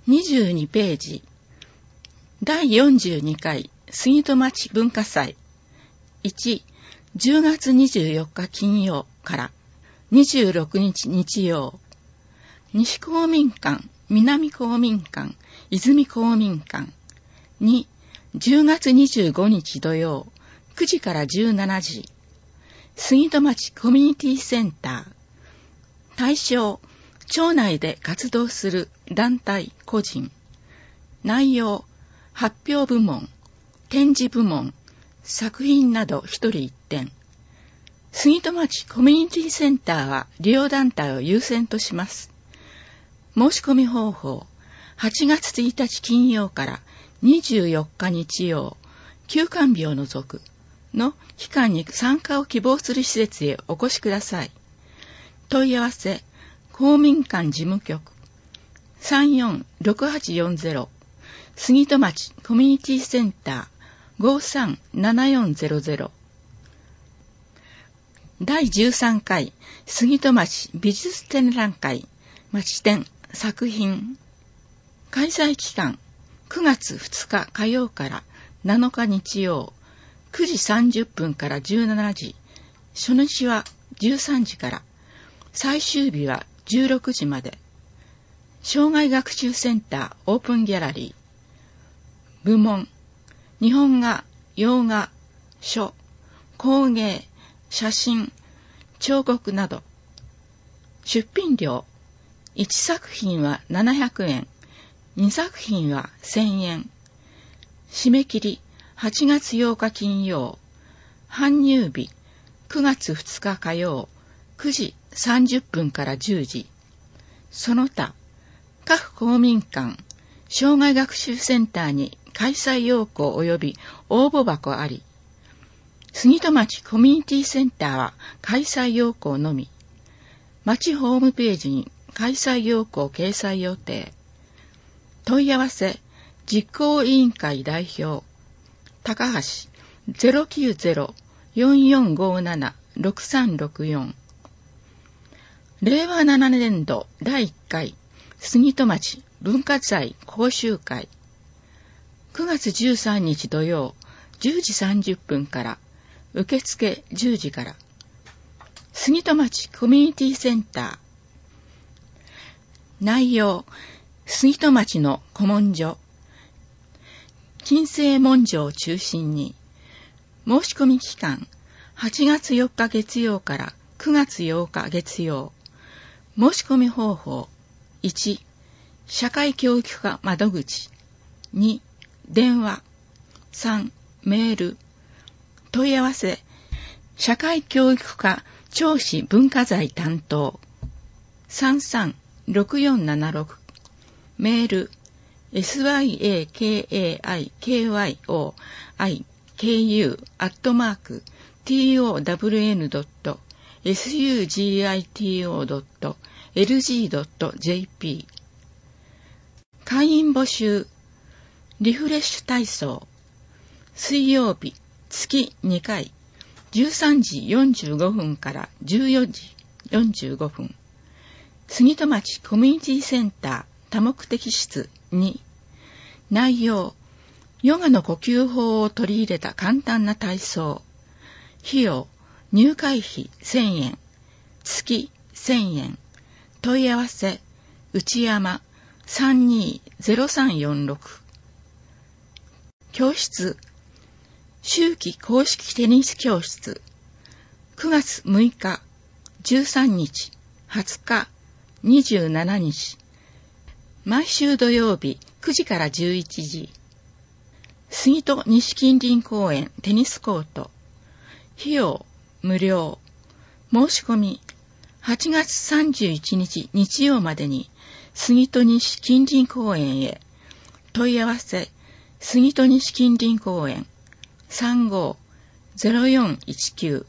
22ページ。第42回杉戸町文化祭。1、10月24日金曜から26日日曜。西公民館、南公民館、泉公民館。2、10月25日土曜、9時から17時。杉戸町コミュニティセンター。対象、町内で活動する団体個人。内容、発表部門、展示部門、作品など一人一点。杉戸町コミュニティセンターは利用団体を優先とします。申し込み方法、8月1日金曜から24日日曜、休館日を除くの期間に参加を希望する施設へお越しください。問い合わせ、公民館事務局 346840 杉戸町コミュニティセンター 537400。 第13回杉戸町美術展覧会町展作品。開催期間9月2日火曜から7日日曜、9時30分から17時、初日は13時から、最終日は16時まで。障害学習センターオープンギャラリー。部門、日本画、洋画、書、工芸、写真、彫刻など。出品料、1作品は700円、2作品は1000円。締め切り、8月8日金曜。搬入日、9月2日火曜、9時30分から10時。その他、各公民館、障害学習センターに開催要項及び応募箱あり。杉戸町コミュニティセンターは開催要項のみ。町ホームページに開催要項掲載予定。問い合わせ、実行委員会代表、高橋 090-4457-6364。令和7年度第1回杉戸町文化財講習会。9月13日土曜10時30分から、受付10時から。杉戸町コミュニティセンター。内容、杉戸町の古文書、近世文書を中心に、申し込み期間、8月4日月曜から9月8日月曜。申し込み方法、1、社会教育課窓口、2、電話、3、メール。問い合わせ、社会教育課銚子文化財担当、336476。メール、syakaikyou@town.sugito.lg.jp。 会員募集。リフレッシュ体操。水曜日、月2回、13時45分から14時45分。杉戸町コミュニティセンター多目的室2。内容、ヨガの呼吸法を取り入れた簡単な体操。費用、入会費1000円、月1000円。問い合わせ、内山 320346。教室、秋季公式テニス教室。9月6日、13日、20日、27日。毎週土曜日9時から11時。杉戸西近隣公園テニスコート。費用無料。申し込み8月31日日曜までに杉戸西近隣公園へ。問い合わせ、杉戸西近隣公園 35-0419。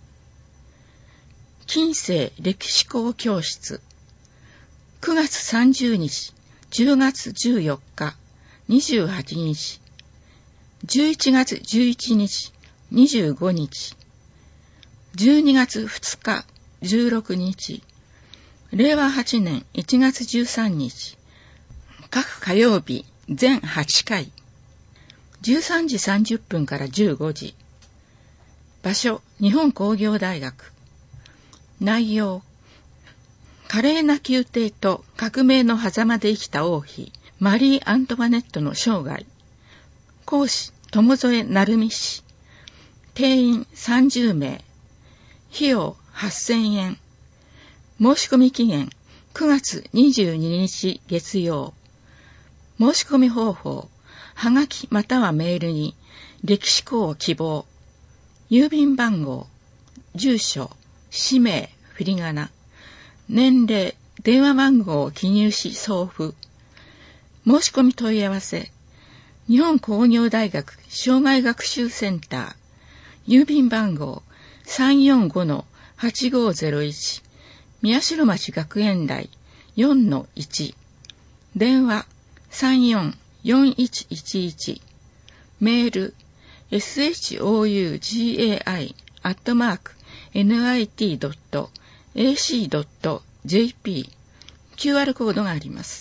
近世歴史校教室。9月30日、10月14日、28日、11月11日、25日、12月2日、16日、令和8年1月13日、 各火曜日全8回。13時30分から15時。場所、日本工業大学。内容、華麗な宮廷と革命の狭間で生きた王妃、マリー・アントワネットの生涯。講師、友添成美氏。定員30名。費用8000円。申し込み期限9月22日月曜。申し込み方法、はがきまたはメールに、歴史校を希望。郵便番号、住所、氏名、振り仮名、年齢、電話番号を記入し送付。申し込み問い合わせ、日本工業大学障害学習センター、郵便番号 345-8501、宮代町学園大 4-1、電話34-4111、メール、shougai@nit.ac.jp、QR コードがあります。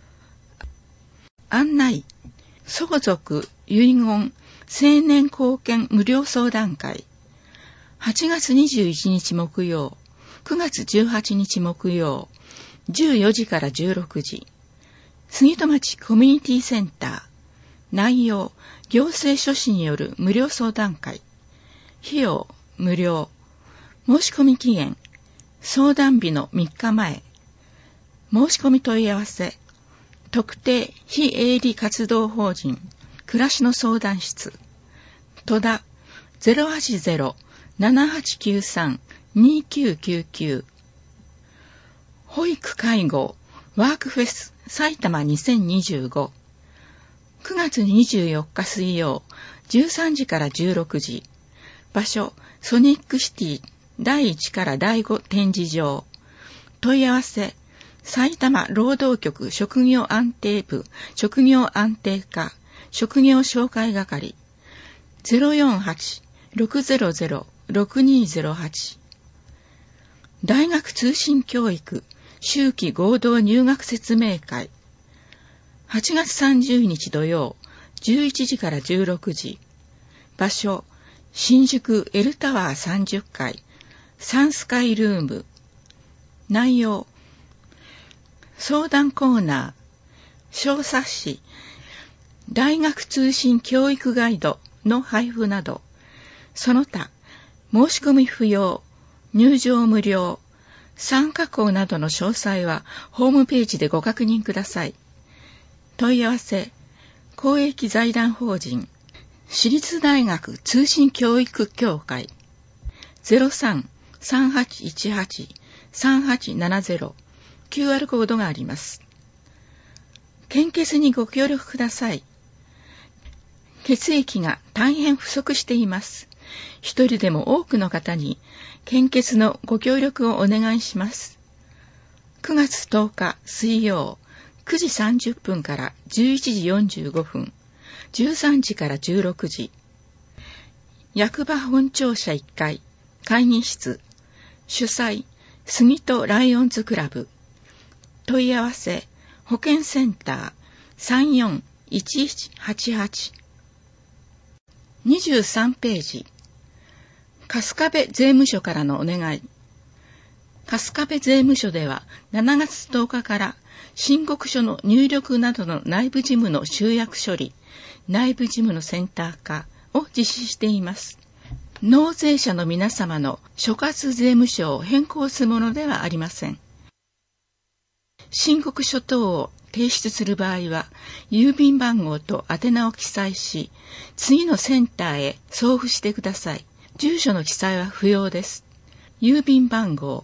案内、相続、遺言、青年貢献無料相談会。8月21日木曜、9月18日木曜、14時から16時。杉戸町コミュニティセンター。内容、行政書士による無料相談会。費用、無料。申し込み期限、相談日の3日前。申し込み問い合わせ、特定非営利活動法人、暮らしの相談室。戸田 080-7893-2999。保育介護ワークフェス埼玉2025。9月24日水曜、13時から16時。場所、ソニックシティ第1から第5展示場。問い合わせ、埼玉労働局職業安定部職業安定課職業紹介係 048-600-6208。大学通信教育秋季合同入学説明会。8月30日土曜、11時から16時。場所、新宿 L タワー30階、サンスカイルーム。内容、相談コーナー、小冊子、大学通信教育ガイドの配布など、その他、申し込み不要、入場無料、参加校などの詳細はホームページでご確認ください。問い合わせ、公益財団法人、私立大学通信教育協会、03-3818-3870、QR コードがあります。献血にご協力ください。血液が大変不足しています。一人でも多くの方に献血のご協力をお願いします。9月10日水曜、9時30分から11時45分、13時から16時。役場本庁舎1階、会議室。主催、杉戸ライオンズクラブ。問い合わせ、保健センター 34-1188。23ページ。春日部税務署からのお願い。春日部税務署では7月10日から申告書の入力などの内部事務の集約処理、内部事務のセンター化を実施しています。納税者の皆様の所轄税務署を変更するものではありません。申告書等を提出する場合は、郵便番号と宛名を記載し、次のセンターへ送付してください。住所の記載は不要です。郵便番号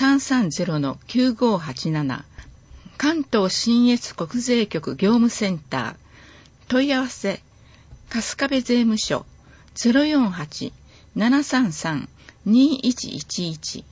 330-9587、関東信越国税局業務センター。問い合わせ、春日部税務署 048-733-2111。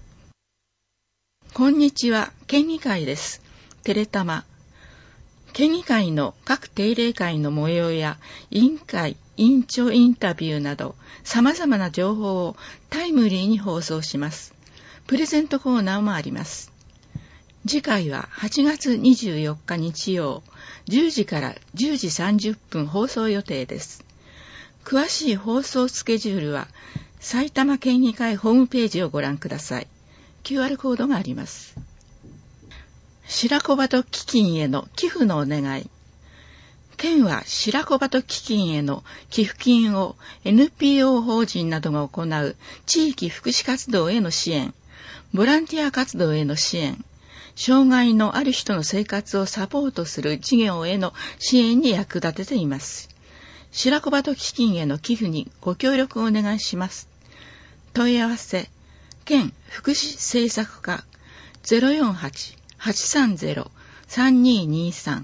こんにちは、県議会です。テレタマ。県議会の各定例会の模様や委員会、委員長インタビューなど様々な情報をタイムリーに放送します。プレゼントコーナーもあります。 次回は8月24日日曜10時から10時30分放送予定です。詳しい放送スケジュールは埼玉県議会ホームページをご覧ください。QR コードがあります。白子鳩基金への寄付のお願い。県は白子鳩基金への寄付金を NPO 法人などが行う地域福祉活動への支援、ボランティア活動への支援、障害のある人の生活をサポートする事業への支援に役立てています。白子鳩基金への寄付にご協力をお願いします。問い合わせ、県福祉政策課 048-830-3223。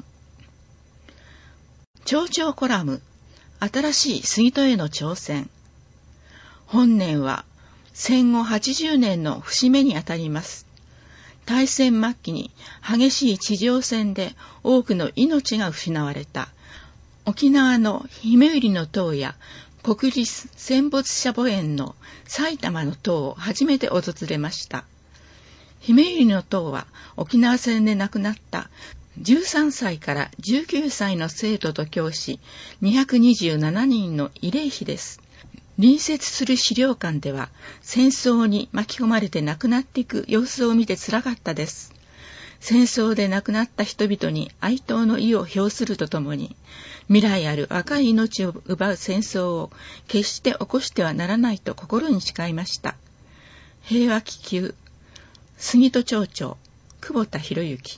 町長コラム、新しい杉戸への挑戦。本年は戦後80年の節目にあたります。大戦末期に激しい地上戦で多くの命が失われた沖縄のひめゆりの塔や国立戦没者墓苑の埼玉の塔を初めて訪れました。ひめゆりの塔は沖縄戦で亡くなった13歳から19歳の生徒と教師227人の慰霊碑です。隣接する資料館では戦争に巻き込まれて亡くなっていく様子を見てつらかったです。戦争で亡くなった人々に哀悼の意を表するとともに、未来ある若い命を奪う戦争を決して起こしてはならないと心に誓いました。平和祈求、杉戸町長、久保田博之。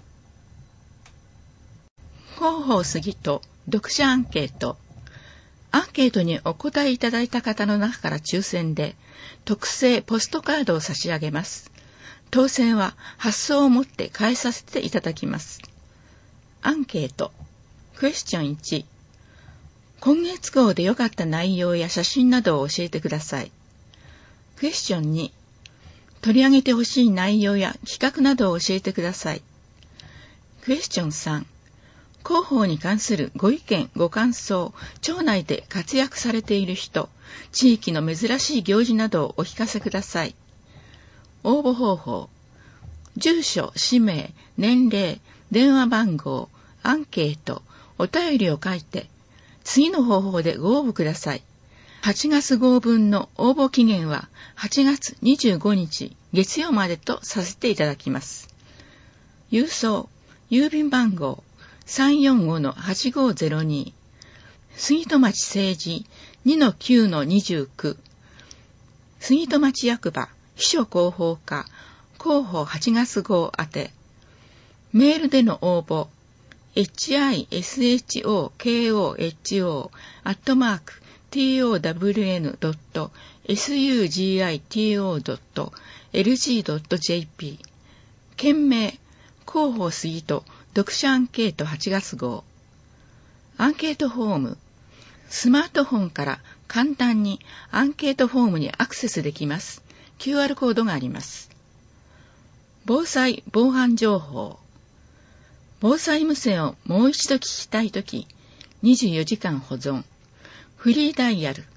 広報杉戸読者アンケート。アンケートにお答えいただいた方の中から抽選で特製ポストカードを差し上げます。当選は発送をもって返させていただきます。アンケート。クエスチョン1。今月号で良かった内容や写真などを教えてください。クエスチョン2。取り上げてほしい内容や企画などを教えてください。クエスチョン3。広報に関するご意見、ご感想、町内で活躍されている人、地域の珍しい行事などをお聞かせください。応募方法。住所、氏名、年齢、電話番号、アンケート、お便りを書いて、次の方法でご応募ください。8月号分の応募期限は8月25日月曜までとさせていただきます。郵送、郵便番号、345-8502 杉戸町政治 2-9-29 杉戸町役場秘書広報課広報8月号宛て。メールでの応募 hishikoon.sugito.lg.jp 件名広報杉戸読者アンケート8月号。アンケートフォーム。スマートフォンから簡単にアンケートフォームにアクセスできます。QR コードがあります。防災・防犯情報。防災無線をもう一度聞きたいとき、24時間保存。フリーダイヤル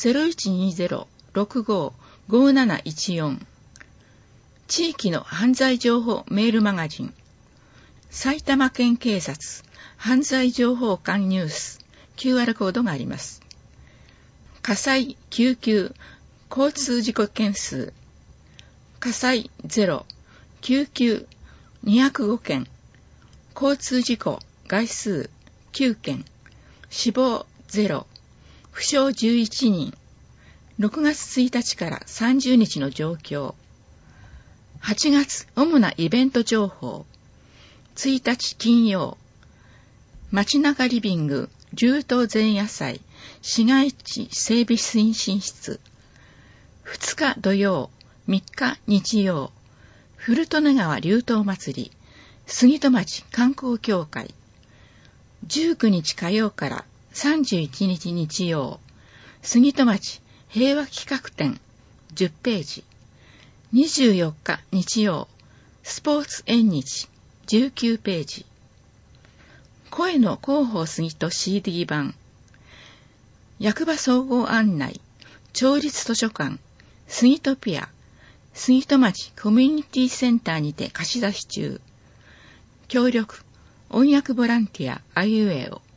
0120-65-5714。地域の犯罪情報メールマガジン。埼玉県警察犯罪情報館ニュース QR コードがあります。火災、救急、交通事故件数。火災0、救急205件、交通事故概数9件、死亡0、負傷11人。6月1日から30日の状況。8月主なイベント情報。1日金曜、街中リビング流冬前夜祭市街地整備推進室。2日土曜、3日日曜、古利根川流冬祭り杉戸町観光協会。19日火曜から31日日曜、杉戸町平和企画展10ページ。24日日曜、スポーツ縁日19ページ。声の広報杉戸 CD 版。役場総合案内、町立図書館、杉戸ピア、 杉戸町コミュニティセンターにて貸し出し中。協力、音楽ボランティアあいうえお。